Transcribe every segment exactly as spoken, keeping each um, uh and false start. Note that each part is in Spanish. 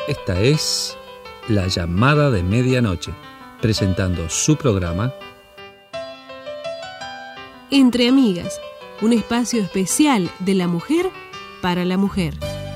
Esta es La Llamada de Medianoche, presentando su programa Entre Amigas, un espacio especial de la mujer para la mujer.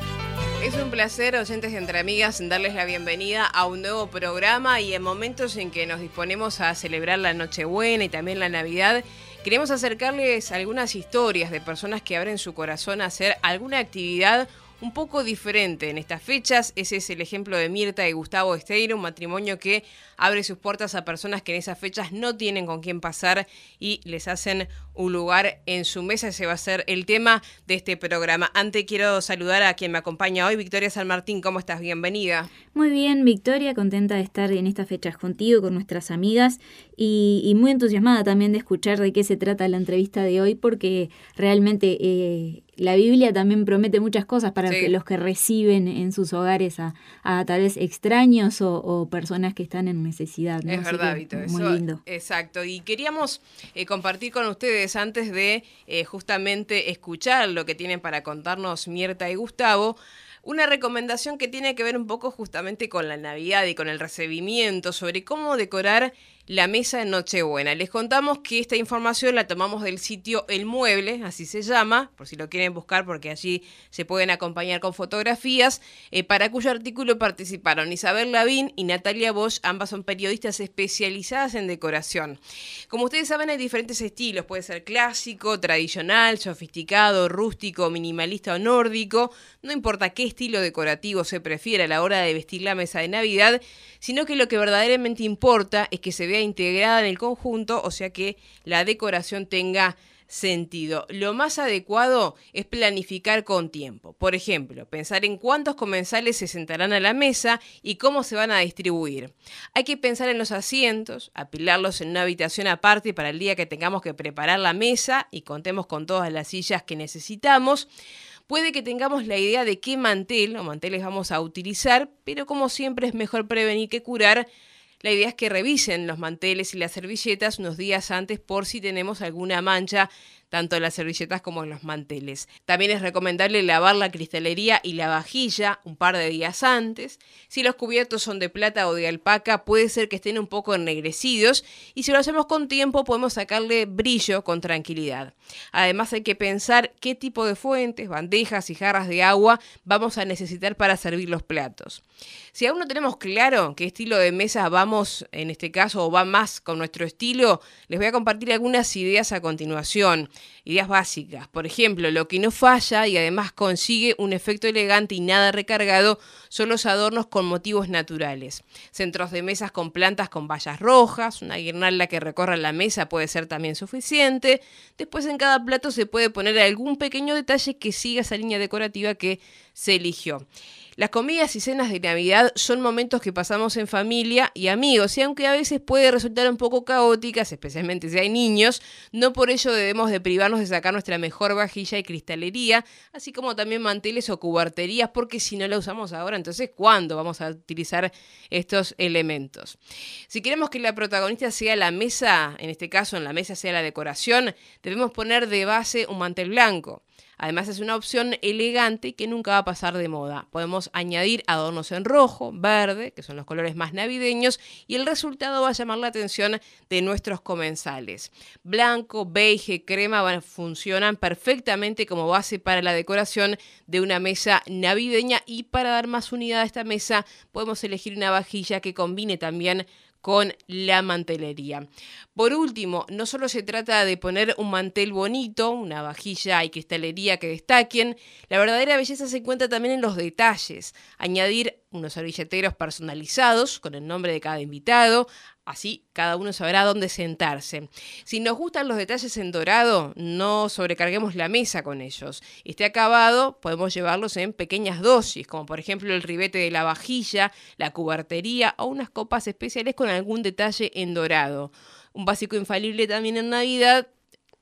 Es un placer, oyentes de Entre Amigas, darles la bienvenida a un nuevo programa y en momentos en que nos disponemos a celebrar la Nochebuena y también la Navidad, queremos acercarles algunas historias de personas que abren su corazón a hacer alguna actividad un poco diferente en estas fechas. Ese es el ejemplo de Mirta y Gustavo Esteiro, un matrimonio que abre sus puertas a personas que en esas fechas no tienen con quién pasar y les hacen un lugar en su mesa. Ese va a ser el tema de este programa. Antes quiero saludar a quien me acompaña hoy, Victoria San Martín. ¿Cómo estás? Bienvenida. Muy bien, Victoria, contenta de estar en estas fechas contigo, con nuestras amigas y, y muy entusiasmada también de escuchar de qué se trata la entrevista de hoy, porque realmente eh, la Biblia también promete muchas cosas para sí. que los que reciben en sus hogares a, a tal vez extraños o, o personas que están en necesidad, ¿no? Es Así verdad, que, Vito, muy eso, lindo. Exacto, y queríamos eh, compartir con ustedes antes de eh, justamente escuchar lo que tienen para contarnos Mirta y Gustavo, una recomendación que tiene que ver un poco justamente con la Navidad y con el recibimiento, sobre cómo decorar la mesa en Nochebuena. Les contamos que esta información la tomamos del sitio El Mueble, así se llama, por si lo quieren buscar, porque allí se pueden acompañar con fotografías, eh, para cuyo artículo participaron Isabel Lavín y Natalia Bosch, ambas son periodistas especializadas en decoración. Como ustedes saben, hay diferentes estilos, puede ser clásico, tradicional, sofisticado, rústico, minimalista o nórdico, no importa qué estilo decorativo se prefiere a la hora de vestir la mesa de Navidad, sino que lo que verdaderamente importa es que se vea integrada en el conjunto, o sea que la decoración tenga sentido. Lo más adecuado es planificar con tiempo. Por ejemplo, pensar en cuántos comensales se sentarán a la mesa y cómo se van a distribuir. Hay que pensar en los asientos, apilarlos en una habitación aparte para el día que tengamos que preparar la mesa y contemos con todas las sillas que necesitamos. Puede que tengamos la idea de qué mantel o manteles vamos a utilizar, pero como siempre es mejor prevenir que curar. La idea es que revisen los manteles y las servilletas unos días antes por si tenemos alguna mancha, tanto en las servilletas como en los manteles. También es recomendable lavar la cristalería y la vajilla un par de días antes. Si los cubiertos son de plata o de alpaca, puede ser que estén un poco ennegrecidos y si lo hacemos con tiempo podemos sacarle brillo con tranquilidad. Además hay que pensar qué tipo de fuentes, bandejas y jarras de agua vamos a necesitar para servir los platos. Si aún no tenemos claro qué estilo de mesa vamos, en este caso, o va más con nuestro estilo, les voy a compartir algunas ideas a continuación. Ideas básicas. Por ejemplo, lo que no falla y además consigue un efecto elegante y nada recargado son los adornos con motivos naturales. Centros de mesas con plantas con bayas rojas, una guirnalda que recorra la mesa puede ser también suficiente. Después en cada plato se puede poner algún pequeño detalle que siga esa línea decorativa que se eligió. Las comidas y cenas de Navidad son momentos que pasamos en familia y amigos, y aunque a veces puede resultar un poco caóticas, especialmente si hay niños, no por ello debemos de privarnos de sacar nuestra mejor vajilla y cristalería, así como también manteles o cuberterías, porque si no la usamos ahora, entonces ¿cuándo vamos a utilizar estos elementos? Si queremos que la protagonista sea la mesa, en este caso en la mesa sea la decoración, debemos poner de base un mantel blanco. Además es una opción elegante que nunca va a pasar de moda. Podemos añadir adornos en rojo, verde, que son los colores más navideños, y el resultado va a llamar la atención de nuestros comensales. Blanco, beige, crema van, funcionan perfectamente como base para la decoración de una mesa navideña, y para dar más unidad a esta mesa podemos elegir una vajilla que combine también con la mantelería. Por último, no solo se trata de poner un mantel bonito, una vajilla y cristalería que destaquen, la verdadera belleza se encuentra también en los detalles. Añadir unos servilleteros personalizados con el nombre de cada invitado, así cada uno sabrá dónde sentarse. Si nos gustan los detalles en dorado, no sobrecarguemos la mesa con ellos. Este acabado podemos llevarlos en pequeñas dosis, como por ejemplo el ribete de la vajilla, la cubertería o unas copas especiales con algún detalle en dorado. Un básico infalible también en Navidad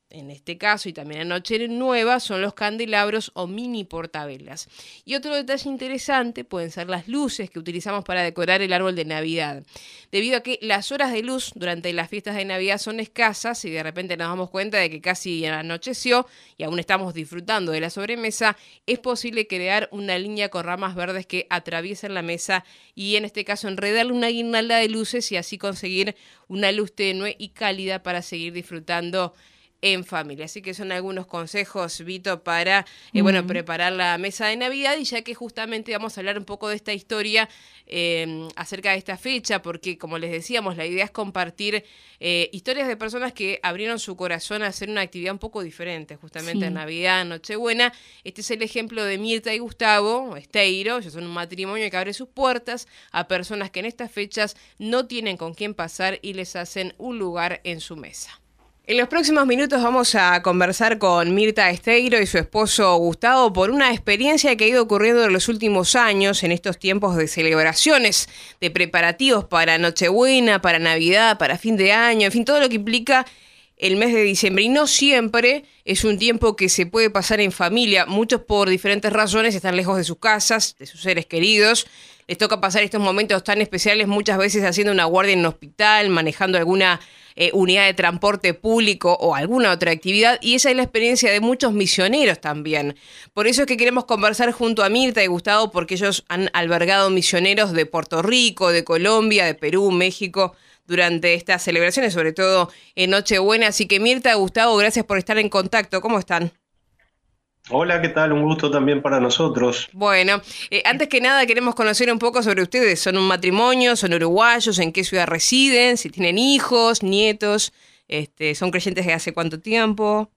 en este caso, y también en Noche Nueva, son los candelabros o mini portavelas. Y otro detalle interesante pueden ser las luces que utilizamos para decorar el árbol de Navidad. Debido a que las horas de luz durante las fiestas de Navidad son escasas y de repente nos damos cuenta de que casi anocheció y aún estamos disfrutando de la sobremesa, es posible crear una línea con ramas verdes que atraviesen la mesa y en este caso enredarle una guirnalda de luces y así conseguir una luz tenue y cálida para seguir disfrutando en familia. Así que son algunos consejos, Vito, para eh, bueno, preparar la mesa de Navidad, y ya que justamente vamos a hablar un poco de esta historia eh, acerca de esta fecha, porque como les decíamos, la idea es compartir eh, historias de personas que abrieron su corazón a hacer una actividad un poco diferente, justamente sí. En Navidad, Nochebuena. Este es el ejemplo de Mirta y Gustavo Esteiro. Ellos son un matrimonio que abre sus puertas a personas que en estas fechas no tienen con quién pasar y les hacen un lugar en su mesa. En los próximos minutos vamos a conversar con Mirta Esteiro y su esposo Gustavo por una experiencia que ha ido ocurriendo en los últimos años en estos tiempos de celebraciones, de preparativos para Nochebuena, para Navidad, para fin de año, en fin, todo lo que implica el mes de diciembre. Y no siempre es un tiempo que se puede pasar en familia. Muchos por diferentes razones están lejos de sus casas, de sus seres queridos. Les toca pasar estos momentos tan especiales muchas veces haciendo una guardia en un hospital, manejando alguna eh, unidad de transporte público o alguna otra actividad, y esa es la experiencia de muchos misioneros también. Por eso es que queremos conversar junto a Mirta y Gustavo, porque ellos han albergado misioneros de Puerto Rico, de Colombia, de Perú, México, durante estas celebraciones, sobre todo en Nochebuena. Así que Mirta, Gustavo, gracias por estar en contacto. ¿Cómo están? Hola, ¿qué tal? Un gusto también para nosotros. Bueno, eh, antes que nada queremos conocer un poco sobre ustedes. ¿Son un matrimonio? ¿Son uruguayos? ¿En qué ciudad residen? ¿Si tienen hijos, nietos? Este, ¿son creyentes de hace cuánto tiempo?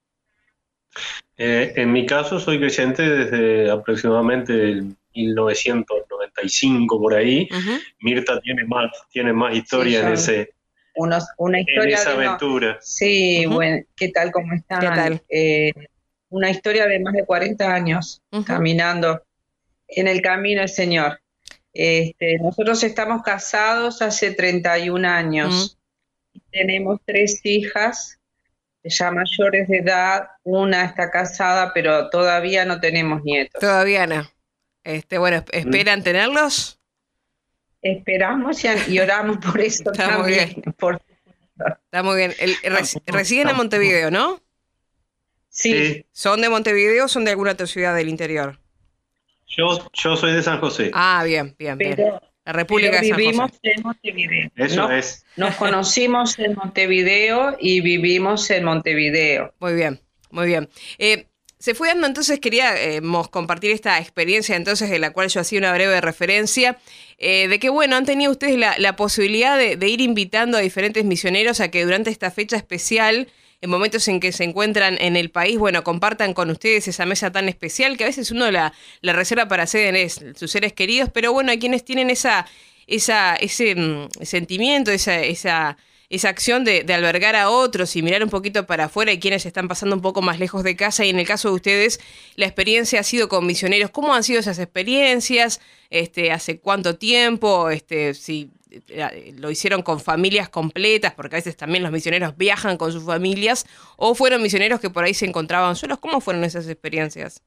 Eh, en mi caso soy creyente desde aproximadamente el mil novecientos noventa y cinco por ahí. Uh-huh. Mirta tiene más, tiene más historia sí, en ese unos, una historia en esa de aventura. No, sí, uh-huh. Bueno, ¿qué tal? ¿Cómo están? ¿Qué tal? Eh, una historia de más de cuarenta años uh-huh. caminando en el camino del Señor. Este, nosotros estamos casados hace treinta y un años. Uh-huh. Tenemos tres hijas, ya mayores de edad. Una está casada, pero todavía no tenemos nietos. Todavía no. Este, bueno, ¿esperan uh-huh. tenerlos? Esperamos y, y oramos por eso. Está también. Muy bien. Por... Está muy bien. El, res, residen en Montevideo, ¿no? Sí. ¿Son de Montevideo o son de alguna otra ciudad del interior? Yo, yo soy de San José. Ah, bien, bien, pero, bien. La República de San José. Vivimos en Montevideo. Eso nos, es. Nos conocimos en Montevideo y vivimos en Montevideo. Muy bien, muy bien. Eh, se fue dando, entonces queríamos eh, compartir esta experiencia entonces de la cual yo hacía una breve referencia, eh, de que bueno, han tenido ustedes la, la posibilidad de, de ir invitando a diferentes misioneros a que durante esta fecha especial, en momentos en que se encuentran en el país, bueno, compartan con ustedes esa mesa tan especial que a veces uno la, la reserva para hacer en sus seres queridos, pero bueno, hay quienes tienen esa, esa, ese mm, sentimiento, esa, esa, esa acción de, de albergar a otros y mirar un poquito para afuera, y quienes están pasando un poco más lejos de casa, y en el caso de ustedes, la experiencia ha sido con misioneros. ¿Cómo han sido esas experiencias? Este, ¿hace cuánto tiempo? Este, si lo hicieron con familias completas, porque a veces también los misioneros viajan con sus familias, o fueron misioneros que por ahí se encontraban solos. ¿Cómo fueron esas experiencias?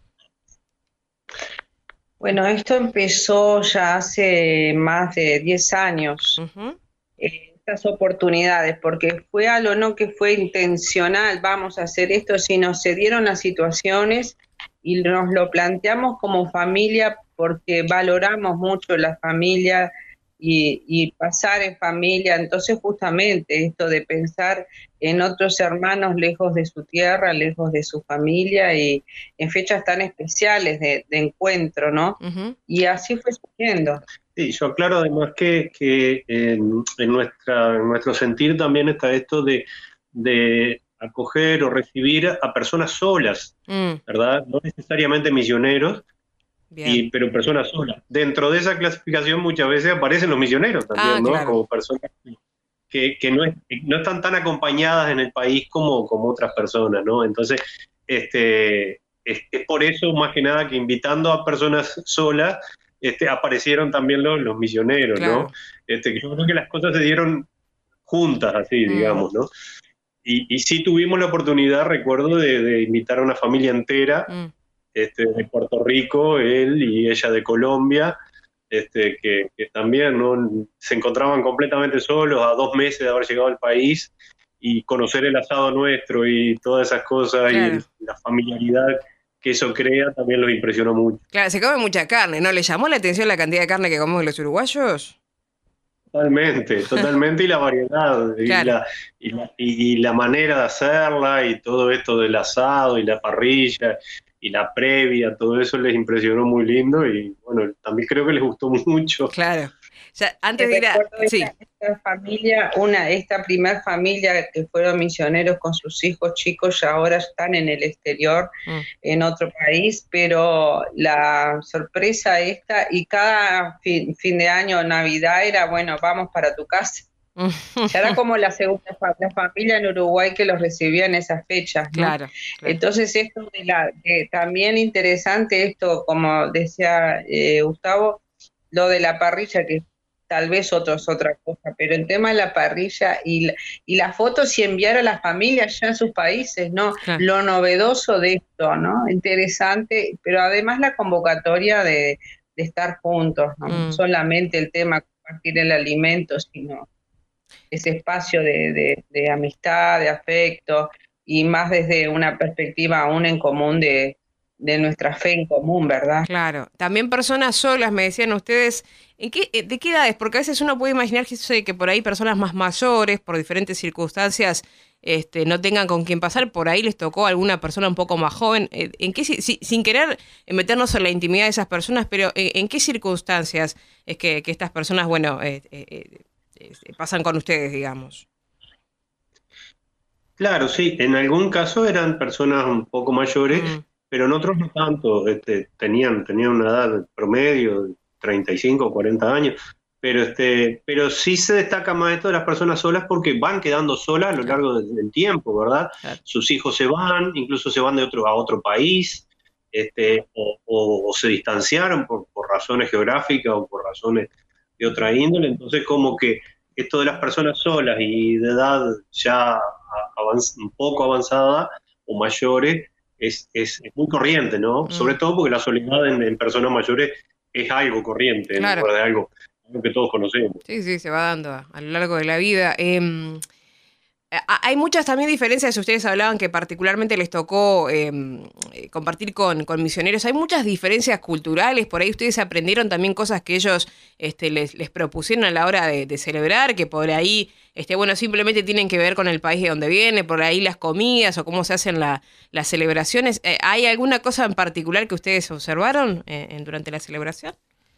Bueno, esto empezó ya hace más de diez años, uh-huh. eh, estas oportunidades, porque fue algo no que fue intencional, vamos a hacer esto, sino se dieron las situaciones y nos lo planteamos como familia porque valoramos mucho la familia, Y, y pasar en familia. Entonces justamente esto de pensar en otros hermanos lejos de su tierra, lejos de su familia, y en fechas tan especiales de, de encuentro, ¿no? Uh-huh. Y así fue surgiendo. Sí, yo aclaro además que, que en, en, nuestra, en nuestro sentir también está esto de, de acoger o recibir a personas solas, mm. ¿verdad? No necesariamente misioneros, Y, pero personas solas. Dentro de esa clasificación muchas veces aparecen los misioneros también, ah, ¿no? Claro. Como personas que, que no, es, no están tan acompañadas en el país como, como otras personas, ¿no? Entonces, este, es, es por eso más que nada que invitando a personas solas, este, aparecieron también los, los misioneros, claro. ¿no? Este, yo creo que las cosas se dieron juntas, así, mm. digamos, ¿no? y, y sí tuvimos la oportunidad, recuerdo, de, de invitar a una familia entera, mm. este, de Puerto Rico, él y ella de Colombia, este, que, que también, ¿no?, se encontraban completamente solos a dos meses de haber llegado al país, y conocer el asado nuestro y todas esas cosas, claro. Y la familiaridad que eso crea también los impresionó mucho. Claro, se come mucha carne, ¿no? ¿Le llamó la atención la cantidad de carne que comemos los uruguayos? Totalmente, totalmente, y la variedad, claro. y, la, y, la, y la manera de hacerla, y todo esto del asado, y la parrilla, y la previa, todo eso les impresionó muy lindo, y bueno, también creo que les gustó mucho. Claro. Ya, antes de ir a... Sí. Esta, esta familia, una, esta primer familia que fueron misioneros con sus hijos chicos, ya ahora están en el exterior, mm. en otro país, pero la sorpresa esta, y cada fin, fin de año, Navidad, era, bueno, vamos para tu casa. Ya era como la segunda la familia en Uruguay que los recibía en esas fechas, ¿no? Claro, claro. Entonces esto de la, de, también interesante esto, como decía eh, Gustavo, lo de la parrilla, que tal vez otro es otra cosa, pero el tema de la parrilla y, la, y las fotos y enviar a las familias ya en sus países, ¿no? Claro. Lo novedoso de esto, ¿no? Interesante, pero además la convocatoria de, de estar juntos, ¿no? Mm. No solamente el tema de compartir el alimento, sino ese espacio de, de, de amistad, de afecto, y más desde una perspectiva aún en común de, de nuestra fe en común, ¿verdad? Claro. También personas solas, me decían ustedes, ¿en qué, ¿de qué edades? Porque a veces uno puede imaginar que, que por ahí personas más mayores, por diferentes circunstancias, este, no tengan con quién pasar, por ahí les tocó a alguna persona un poco más joven. ¿En qué, si, sin querer meternos en la intimidad de esas personas, pero ¿en, en qué circunstancias es que, que estas personas, bueno, eh, eh, eh, pasan con ustedes, digamos? Claro, sí. En algún caso eran personas un poco mayores, mm. pero en otros no tanto, este, tenían, tenían una edad promedio, treinta y cinco, cuarenta años, pero, este, pero sí se destaca más esto de las personas solas porque van quedando solas a lo largo del, del tiempo, ¿verdad? Claro. Sus hijos se van, incluso se van de otro, a otro país, este, o, o, o se distanciaron por, por razones geográficas o por razones de otra índole, entonces como que esto de las personas solas y de edad ya avanz, un poco avanzada o mayores, Es, es, es muy corriente, ¿no? Mm. Sobre todo porque la soledad en, en personas mayores es algo corriente, claro. ¿no? Es algo, algo que todos conocemos. Sí, sí, se va dando a, a lo largo de la vida. Eh, hay muchas también diferencias, ustedes hablaban que particularmente les tocó eh, compartir con, con misioneros. Hay muchas diferencias culturales, por ahí ustedes aprendieron también cosas que ellos este, les, les propusieron a la hora de, de celebrar, que por ahí, este, bueno, simplemente tienen que ver con el país de donde viene, por ahí las comidas o cómo se hacen la, las celebraciones. Eh, ¿Hay alguna cosa en particular que ustedes observaron eh, en, durante la celebración?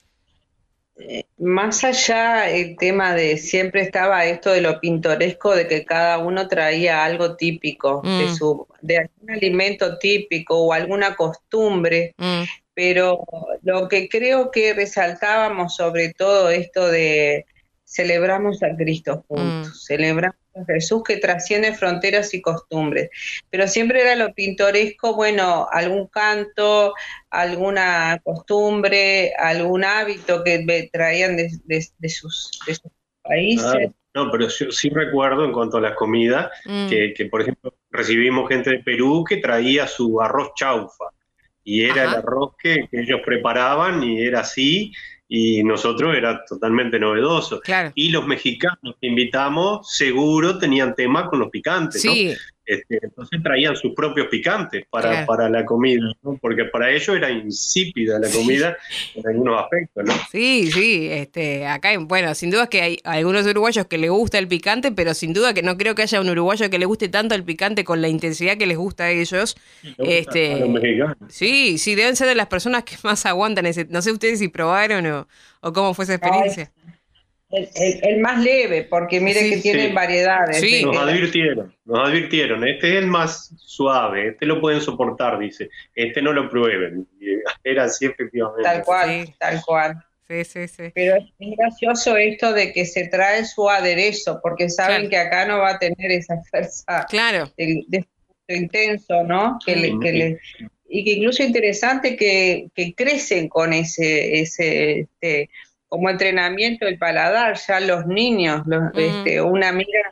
Eh, más allá el tema de siempre estaba esto de lo pintoresco, de que cada uno traía algo típico, mm. de su de algún alimento típico o alguna costumbre, mm. pero lo que creo que resaltábamos sobre todo esto de celebramos a Cristo juntos, mm. celebramos a Jesús que trasciende fronteras y costumbres, pero siempre era lo pintoresco, bueno, algún canto, alguna costumbre, algún hábito que traían de, de, de, sus, de sus países. Claro. No, pero sí, sí recuerdo en cuanto a las comidas, mm. que, que por ejemplo recibimos gente de Perú que traía su arroz chaufa, y era Ajá. el arroz que, que ellos preparaban y era así, y nosotros era totalmente novedoso. Claro. Y los mexicanos que invitamos seguro tenían tema con los picantes, sí. ¿no? Este, entonces traían sus propios picantes para, claro. para la comida, ¿no? Porque para ellos era insípida la comida sí. en algunos aspectos, ¿no? Sí, sí, este, acá, bueno, sin duda que hay algunos uruguayos que les gusta el picante, pero sin duda que no creo que haya un uruguayo que le guste tanto el picante con la intensidad que les gusta a ellos. Este, a los mexicanos. Sí, sí, deben ser de las personas que más aguantan ese, no sé ustedes si probaron o, o cómo fue esa experiencia. Ay. El, el, el más leve, porque mire sí, que tienen sí. variedades. Sí. Nos advirtieron, nos advirtieron, este es el más suave, este lo pueden soportar, dice, este no lo prueben. Y era así efectivamente. Tal cual, sí. tal cual. Sí, sí, sí. Pero es gracioso esto de que se trae su aderezo, porque saben claro. que acá no va a tener esa fuerza claro. de, de, de intenso, ¿no? Que sí. le, que le, y que incluso interesante que, que crecen con ese, ese este, como entrenamiento del paladar, ya los niños, los, mm. este, una amiga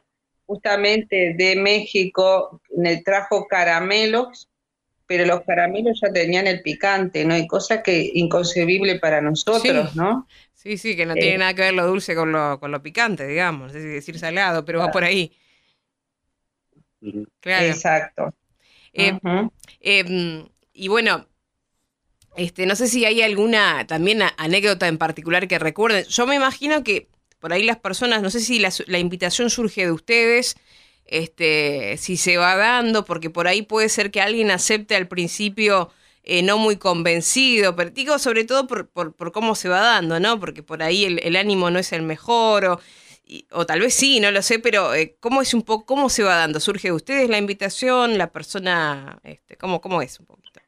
justamente de México, me trajo caramelos, pero los caramelos ya tenían el picante, ¿no? Hay cosas que inconcebible para nosotros, Sí. ¿no? Sí, sí, que no Eh, tiene nada que ver lo dulce con lo, con lo picante, digamos, es decir, salado, pero va por ahí. Claro. Exacto. Eh, Ujú. eh, y bueno, este, no sé si hay alguna también a- anécdota en particular que recuerden. Yo me imagino que por ahí las personas, no sé si la, su- la invitación surge de ustedes, este, si se va dando, porque por ahí puede ser que alguien acepte al principio eh, no muy convencido, pero digo sobre todo por, por, por cómo se va dando, ¿no? Porque por ahí el, el ánimo no es el mejor, o, y- o tal vez sí, no lo sé, pero eh, ¿cómo es un poco, cómo se va dando? ¿Surge de ustedes la invitación, la persona, este, cómo, cómo es un poquito?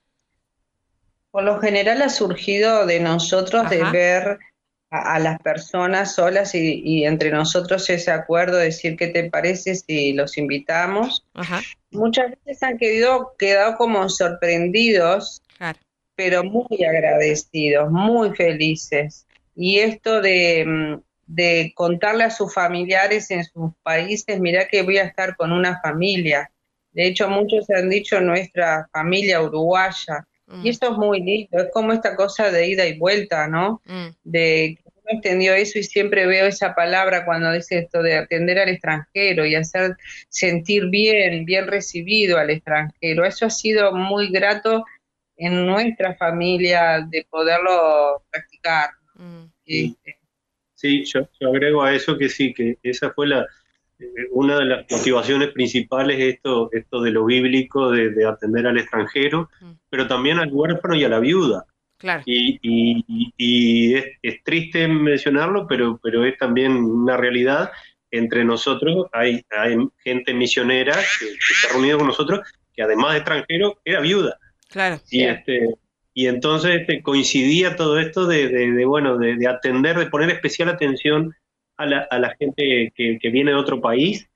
Por lo general ha surgido de nosotros de Ajá, ver a, a las personas solas y, y entre nosotros ese acuerdo, decir qué te parece si los invitamos. ajá, Muchas veces han quedado, quedado como sorprendidos, claro. pero muy agradecidos, muy felices. Y esto de, mm, de contarle a sus familiares en sus países, mirá que voy a estar con una familia. De hecho, muchos han dicho nuestra familia uruguaya. Y Mm, esto es muy lindo, es como esta cosa de ida y vuelta, ¿no? mm, De que uno entendió eso y siempre veo esa palabra cuando dice esto de atender al extranjero y hacer sentir bien, bien recibido al extranjero. Eso ha sido muy grato en nuestra familia de poderlo practicar. mm, Este, Sí, yo, yo agrego a eso que sí, que esa fue la, eh, una de las motivaciones principales, esto, esto de lo bíblico, de, de atender al extranjero, mm, pero también al huérfano y a la viuda. claro, Y, y- y es, es triste mencionarlo, pero, pero es también una realidad. Entre nosotros hay, hay gente misionera que, que se ha reunido con nosotros, que además de extranjero, era viuda. claro. Y, sí, este, y entonces este, coincidía todo esto de, de- de, bueno, de, de atender, de poner especial atención a la, a la gente que, que viene de otro país,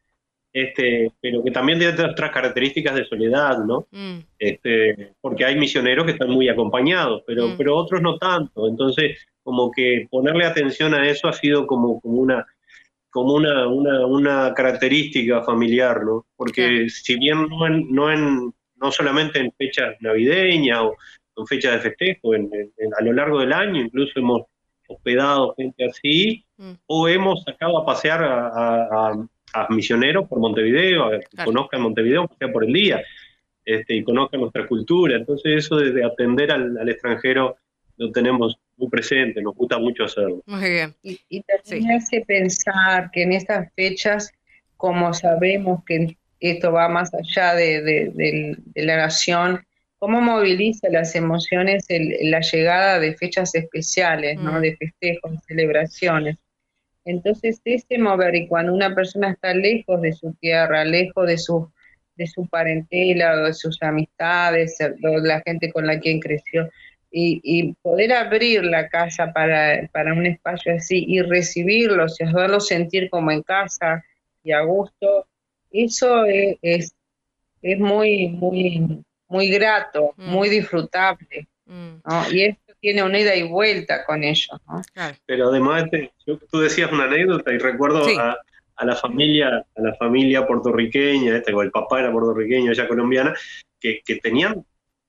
este, pero que también tiene otras características de soledad, ¿no? Mm, Este, porque hay misioneros que están muy acompañados, pero, mm, pero otros no tanto. Entonces, como que ponerle atención a eso ha sido como, como una, como una, una, una característica familiar, ¿no? claro. Porque si bien no, en, no, en, no solamente en fechas navideñas o en fechas de festejo, en, en, en, a lo largo del año incluso hemos hospedado gente así, Mm, o hemos sacado a pasear a, a, a, a misioneros por Montevideo, a que claro. conozcan Montevideo, que sea por el día, este, y conozcan nuestra cultura. Entonces eso de, de atender al, al extranjero lo tenemos muy presente, nos gusta mucho hacerlo. Muy bien. y, y Sí. también me hace pensar que en estas fechas, como sabemos que esto va más allá de, de- de- de la nación, cómo moviliza las emociones el- la llegada de fechas especiales, ¿no? Mm, De festejos, de celebraciones. Entonces, ese mover, y cuando una persona está lejos de su tierra, lejos de su, de su parentela o de sus amistades, o de la gente con la quien creció, y, y poder abrir la casa para, para un espacio así y recibirlos y hacerlos sentir como en casa y a gusto, eso es, es, es muy, muy, muy grato, mm, muy disfrutable, mm, ¿no? Y esto tiene una ida y vuelta con ellos, ¿no? claro. Pero además, este, yo- tú decías una anécdota y recuerdo Sí. a, a la familia, a la familia puertorriqueña, este, o el papá era puertorriqueño, ella colombiana, que, que tenían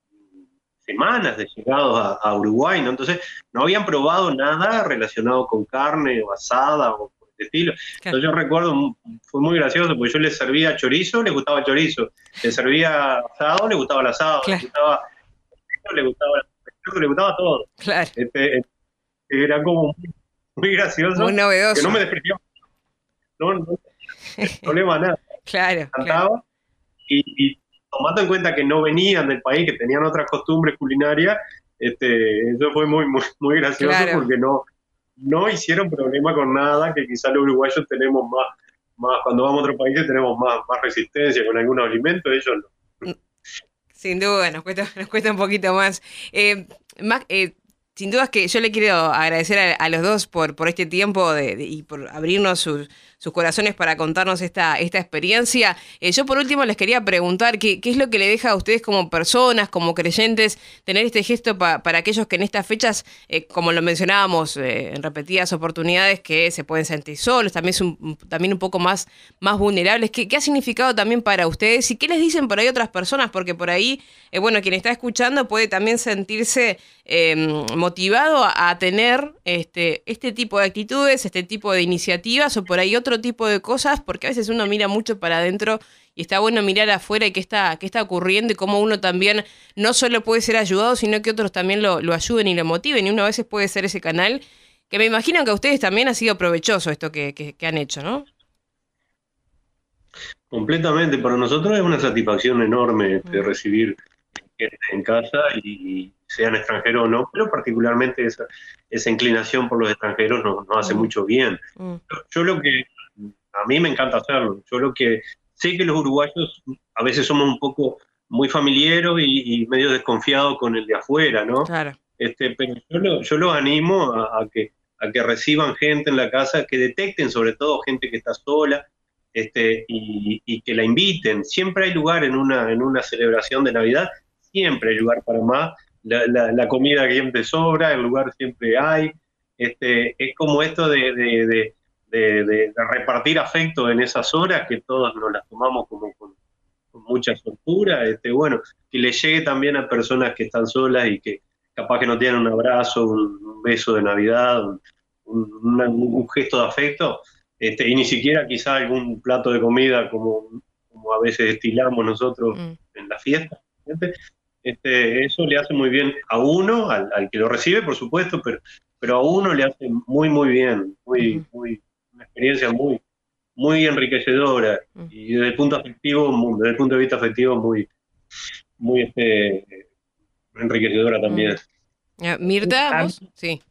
semanas de llegados a, a Uruguay, ¿no? Entonces no habían probado nada relacionado con carne o asada o por el estilo. Claro. Entonces yo recuerdo, mm, fue muy gracioso, porque yo les servía chorizo, les gustaba el chorizo, les servía asado, les gustaba el asado, les Claro, gustaba, les gustaba, les gustaba todo. claro. Este, era como muy Muy gracioso, que no novedoso. me despreciaba, no, no tenía problema nada, Claro, claro. cantaba, y, y tomando en cuenta que no venían del país, que tenían otras costumbres culinarias, este, eso fue muy, muy, muy gracioso, Claro. porque no, no hicieron problema con nada, que quizás los uruguayos tenemos más, más, cuando vamos a otros países tenemos más, más resistencia con algunos alimentos, ellos no. Sin duda, nos cuesta, nos cuesta un poquito más. Eh, más eh, sin duda es que yo le quiero agradecer a, a los dos por, por este tiempo de, de, y por abrirnos sus, sus corazones para contarnos esta, esta experiencia. Eh, yo por último les quería preguntar qué, qué es lo que le deja a ustedes como personas, como creyentes, tener este gesto pa, para aquellos que en estas fechas, eh, como lo mencionábamos eh, en repetidas oportunidades, que se pueden sentir solos, también, es un, también un poco más, más vulnerables. ¿Qué, ¿Qué ha significado también para ustedes y qué les dicen por ahí otras personas? Porque por ahí, eh, bueno, quien está escuchando puede también sentirse eh, motivado a, a tener este, este tipo de actitudes, este tipo de iniciativas o por ahí otro tipo de cosas, porque a veces uno mira mucho para adentro y está bueno mirar afuera y qué está, qué está ocurriendo y cómo uno también no solo puede ser ayudado, sino que otros también lo, lo ayuden y lo motiven, y uno a veces puede ser ese canal, que me imagino que a ustedes también ha sido provechoso esto que, que, que han hecho, ¿no? Completamente, para nosotros es una satisfacción enorme este, recibir gente en casa, y sean extranjeros o no, pero particularmente esa, esa inclinación por los extranjeros nos, nos hace mm. mucho bien. Mm. Yo, yo lo que, a mí me encanta hacerlo, yo lo que sé que los uruguayos a veces somos un poco muy familiares y, y medio desconfiados con el de afuera, ¿no? Claro. Este, pero yo, lo, yo los animo a, a, que, a que reciban gente en la casa, que detecten sobre todo gente que está sola, este, y, y que la inviten. Siempre hay lugar en una, en una celebración de Navidad, siempre hay lugar para más. La, la, la comida siempre sobra, el lugar siempre hay. Este, es como esto de, de, de, de, de repartir afecto en esas horas, que todos nos las tomamos como con, con mucha soltura. Este, bueno, que le llegue también a personas que están solas y que capaz que no tienen un abrazo, un, un beso de Navidad, un, un, una, un gesto de afecto, este, y ni siquiera quizá algún plato de comida como, como a veces estilamos nosotros mm. en la fiesta. ¿Entiendes? Este, eso le hace muy bien a uno, al, al que lo recibe, por supuesto, pero, pero a uno le hace muy, muy bien, muy, uh-huh. muy, una experiencia muy, muy enriquecedora, uh-huh. y desde el punto afectivo, desde el punto de vista afectivo, muy, muy este, enriquecedora también. Uh-huh. Mirta, ¿vos? Sí.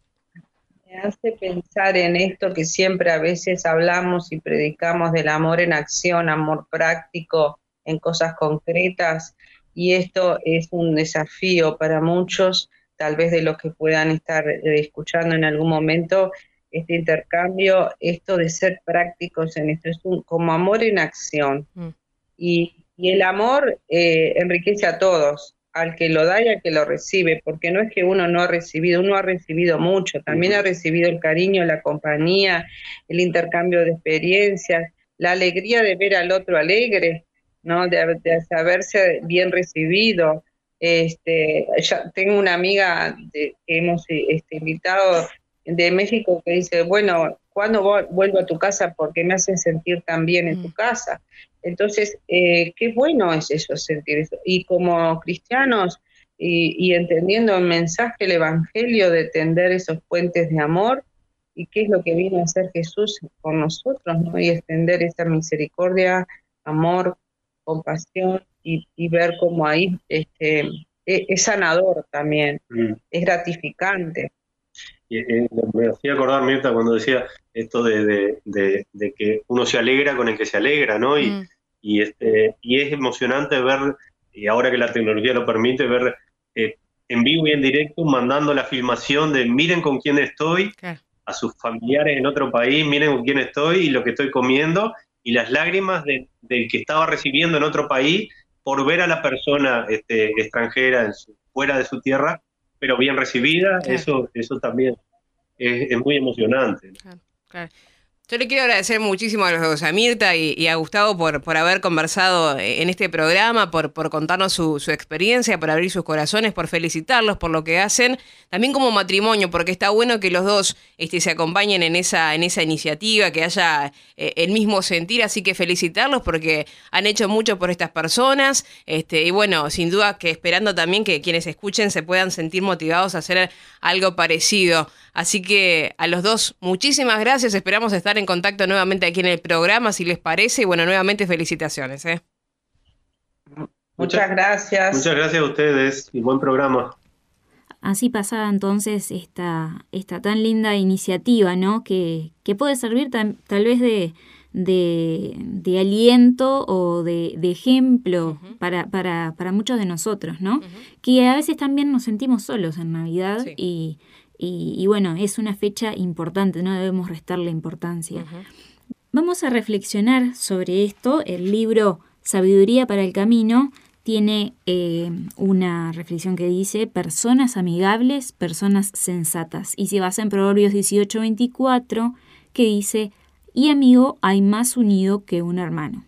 Me hace pensar en esto que siempre a veces hablamos y predicamos del amor en acción, amor práctico, en cosas concretas. Y esto es un desafío para muchos, tal vez de los que puedan estar escuchando en algún momento este intercambio, esto de ser prácticos en esto, es un, como amor en acción. Mm. Y, y el amor eh, enriquece a todos, al que lo da y al que lo recibe, porque no es que uno no ha recibido, uno ha recibido mucho, también ha recibido el cariño, la compañía, el intercambio de experiencias, la alegría de ver al otro alegre, ¿no? De, de saberse bien recibido. Este, ya tengo una amiga de, que hemos este, invitado de México que dice, bueno, ¿cuándo vuelvo a tu casa? Porque me hacen sentir tan bien en tu casa. Entonces, eh, qué bueno es eso, sentir eso. Y como cristianos, y, y entendiendo el mensaje del Evangelio, de tender esos puentes de amor, y qué es lo que vino a hacer Jesús con nosotros, ¿no? Y extender esa misericordia, amor, compasión, y, y ver cómo ahí este, es, es sanador también, mm. es gratificante. Y, eh, me hacía acordar, Mirta, cuando decía esto de, de, de, de que uno se alegra con el que se alegra, ¿no? Y, mm. y, este, y es emocionante ver, y ahora que la tecnología lo permite, ver eh, en vivo y en directo, mandando la filmación de miren con quién estoy, claro. a sus familiares en otro país, miren con quién estoy y lo que estoy comiendo, y las lágrimas de, del que estaba recibiendo en otro país por ver a la persona este, extranjera en su, fuera de su tierra, pero bien recibida, claro. eso, eso también es, es muy emocionante. Claro, claro. Yo le quiero agradecer muchísimo a los dos, a Mirta y, y a Gustavo por, por haber conversado en este programa, por, por contarnos su, su experiencia, por abrir sus corazones, por felicitarlos por lo que hacen, también como matrimonio, porque está bueno que los dos este, se acompañen en esa, en esa iniciativa, que haya eh, el mismo sentir, así que felicitarlos porque han hecho mucho por estas personas, este, y bueno, sin duda que esperando también que quienes escuchen se puedan sentir motivados a hacer algo parecido. Así que a los dos, muchísimas gracias, esperamos estar en contacto nuevamente aquí en el programa, si les parece, y bueno, nuevamente felicitaciones. ¿eh? Muchas gracias. Muchas gracias a ustedes y buen programa. Así pasaba entonces esta, esta tan linda iniciativa, ¿no? Que, que puede servir tam, tal vez de, de, de aliento o de, de ejemplo uh-huh. para, para, para muchos de nosotros, ¿no? Uh-huh. Que a veces también nos sentimos solos en Navidad sí. y, y, y bueno, es una fecha importante, no debemos restarle importancia. Uh-huh. Vamos a reflexionar sobre esto. El libro Sabiduría para el Camino tiene eh, una reflexión que dice personas amigables, personas sensatas, y se basa en Proverbios dieciocho veinticuatro, que dice y amigo hay más unido que un hermano.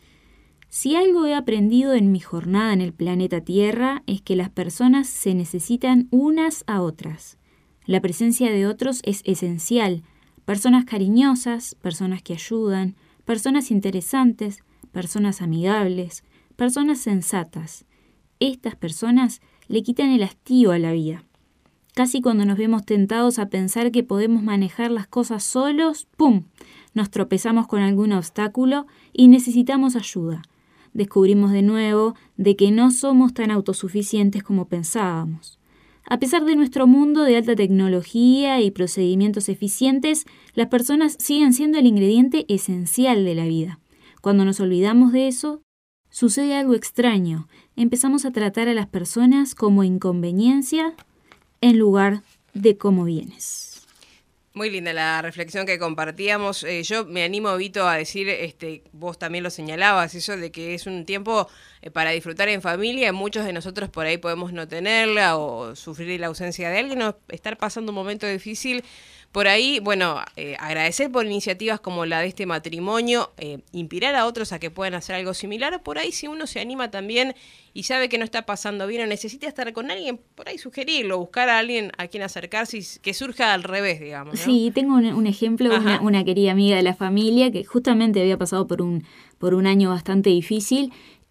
Si algo he aprendido en mi jornada en el planeta Tierra es que las personas se necesitan unas a otras. La presencia de otros es esencial. Personas cariñosas, personas que ayudan, personas interesantes, personas amigables, personas sensatas. Estas personas le quitan el hastío a la vida. Casi cuando nos vemos tentados a pensar que podemos manejar las cosas solos, ¡pum!, nos tropezamos con algún obstáculo y necesitamos ayuda. Descubrimos de nuevo de que no somos tan autosuficientes como pensábamos. A pesar de nuestro mundo de alta tecnología y procedimientos eficientes, las personas siguen siendo el ingrediente esencial de la vida. Cuando nos olvidamos de eso, sucede algo extraño. Empezamos a tratar a las personas como inconveniencia en lugar de como bienes. Muy linda la reflexión que compartíamos. Eh, yo me animo, Vito, a decir, este, vos también lo señalabas, eso de que es un tiempo eh, para disfrutar en familia. Muchos de nosotros por ahí podemos no tenerla o sufrir la ausencia de alguien o estar pasando un momento difícil. Por ahí, bueno, eh, agradecer por iniciativas como la de este matrimonio, eh, inspirar a otros a que puedan hacer algo similar. Por ahí, si uno se anima también y sabe que no está pasando bien o necesita estar con alguien, por ahí sugerirlo, buscar a alguien a quien acercarse y que surja al revés, digamos, ¿no? Sí, tengo un, un ejemplo de una, una querida amiga de la familia que justamente había pasado por un, por un año bastante difícil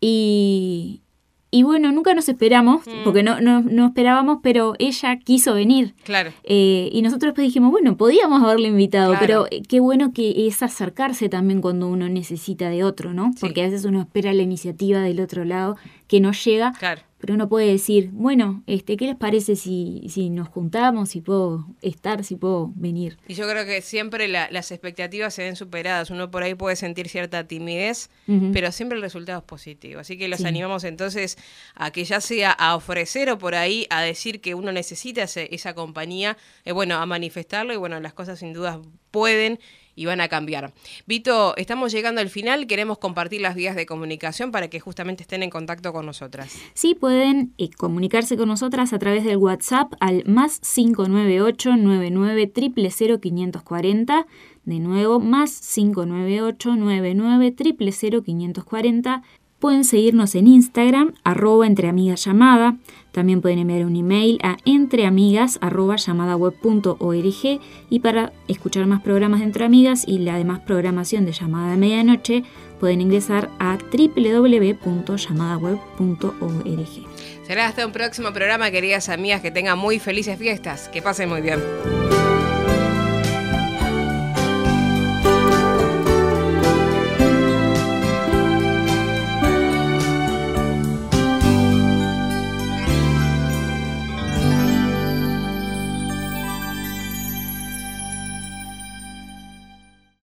y... Y bueno, nunca nos esperamos, mm. porque no, no, no esperábamos, pero ella quiso venir. Claro. Eh, y nosotros después dijimos, bueno, podíamos haberle invitado, claro. pero qué bueno que es acercarse también cuando uno necesita de otro, ¿no? Sí. Porque a veces uno espera la iniciativa del otro lado que no llega, claro. pero uno puede decir, bueno, este, ¿qué les parece si, si nos juntamos, si puedo estar, si puedo venir? Y yo creo que siempre la, las expectativas se ven superadas. Uno por ahí puede sentir cierta timidez, uh-huh. pero siempre el resultado es positivo. Así que los sí. animamos entonces a que ya sea a ofrecer o por ahí a decir que uno necesita ese, esa compañía, eh, bueno, a manifestarlo y bueno, las cosas sin duda pueden y van a cambiar. Vito, estamos llegando al final, queremos compartir las vías de comunicación para que justamente estén en contacto con nosotras. Sí, pueden eh, comunicarse con nosotras a través del WhatsApp al más cinco nueve ocho nueve nueve cero cero cero quinientos cuarenta, de nuevo, más cinco nueve ocho nueve nueve cero cero cero quinientos cuarenta. Pueden seguirnos en Instagram, arroba entreamigasllamada. También pueden enviar un email a entreamigas arroba llamadaweb punto org. Y para escuchar más programas de Entre Amigas y la demás programación de Llamada de Medianoche, pueden ingresar a doble u doble u doble u punto llamadaweb punto org. Será hasta un próximo programa, queridas amigas, que tengan muy felices fiestas, que pasen muy bien.